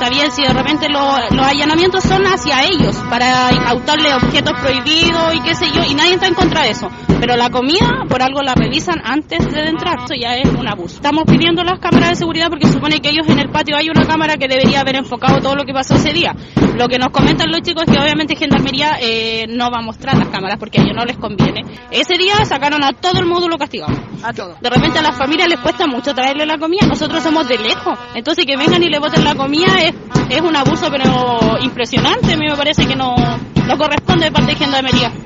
está bien si de repente los allanamientos son hacia ellos, para incautarle objetos prohibidos y qué sé yo, y nadie está en contra de eso. Pero la comida, por algo la revisan antes de entrar. Eso ya es un abuso. Estamos pidiendo las cámaras de seguridad porque supone que ellos en el patio hay una cámara que debería haber enfocado todo lo que pasó ese día. Lo que nos comentan los chicos es que obviamente Gendarmería no va a mostrar las cámaras porque a ellos no les conviene. Ese día sacaron a todo el módulo castigado. A todo. De repente a las familias les cuesta mucho traerle la comida. Nosotros somos de lejos. Entonces que vengan y le boten la comida es un abuso pero impresionante. A mí me parece que no corresponde de parte de Gendarmería.